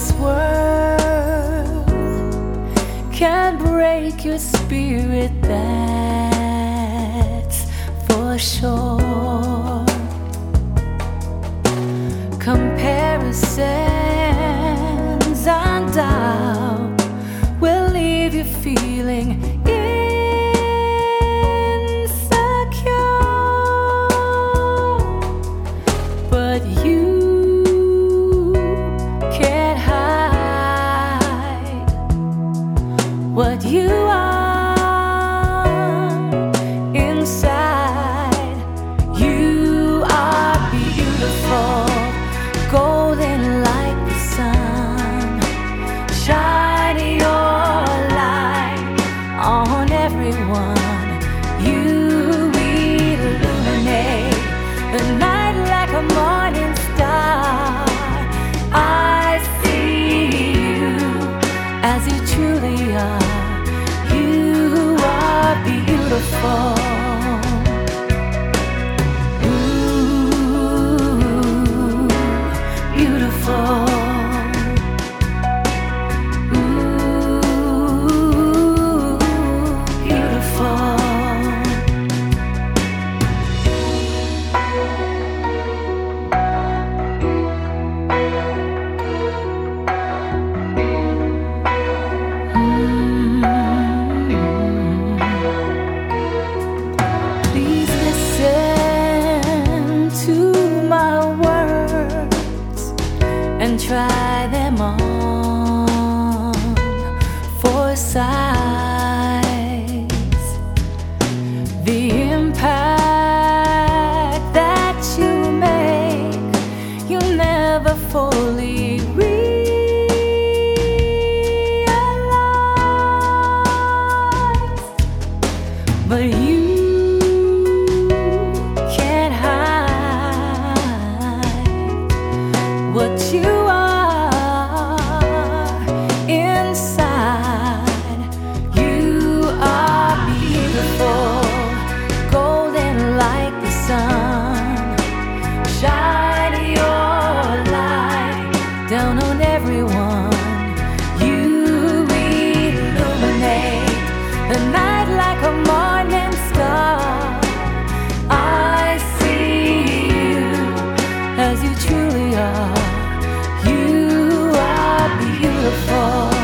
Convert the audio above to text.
this world can break your spirit, that's for sure. Comparisons and doubt will leave you feeling insecure, but you can't hide what you are inside. You are beautiful, golden like the sun. Shine your light on everyone. You illuminate the night like a morning star. I see you as you truly are. You are beautiful. And try them on for size. The impact that you make, you'll never fully realize, but you can't hide what you are inside. You are beautiful, golden like the sun. Shine your light down on everyone. You illuminate the night like a morning star. I see you as you truly are. You are beautiful.